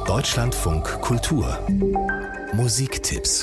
Deutschlandfunk Kultur Musiktipps.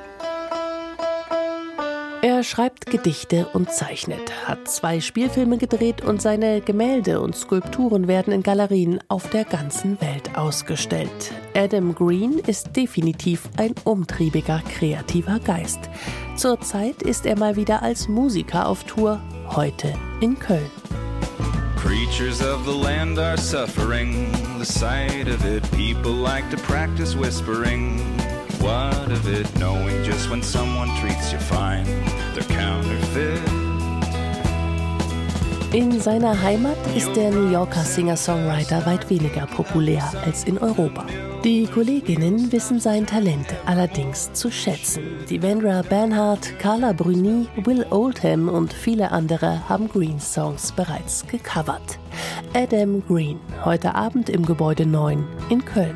Er schreibt Gedichte und zeichnet, hat 2 Spielfilme gedreht und seine Gemälde und Skulpturen werden in Galerien auf der ganzen Welt ausgestellt. Adam Green ist definitiv ein umtriebiger, kreativer Geist. Zurzeit ist er mal wieder als Musiker auf Tour, heute in Köln. Creatures of the land are suffering the sight of it. People like to practice whispering. What of it, knowing just when someone treats you fine, they're counterfeit. In seiner Heimat ist der New Yorker Singer-Songwriter weit weniger populär als in Europa. Die Kolleginnen wissen sein Talent allerdings zu schätzen. Devendra Banhart, Carla Bruni, Will Oldham und viele andere haben Greens Songs bereits gecovert. Adam Green, heute Abend im Gebäude 9 in Köln.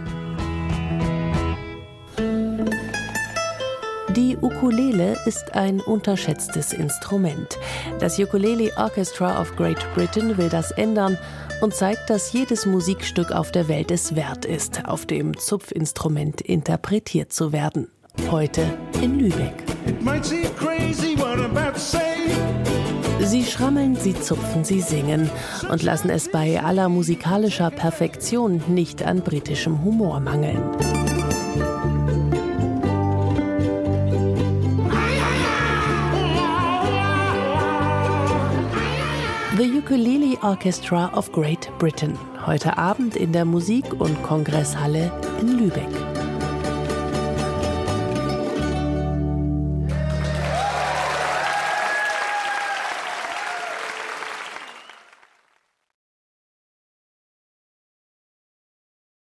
Die Ukulele ist ein unterschätztes Instrument. Das Ukulele Orchestra of Great Britain will das ändern und zeigt, dass jedes Musikstück auf der Welt es wert ist, auf dem Zupfinstrument interpretiert zu werden. Heute in Lübeck. Sie schrammeln, sie zupfen, sie singen und lassen es bei aller musikalischer Perfektion nicht an britischem Humor mangeln. The Ukulele Orchestra of Great Britain. Heute Abend in der Musik- und Kongresshalle in Lübeck.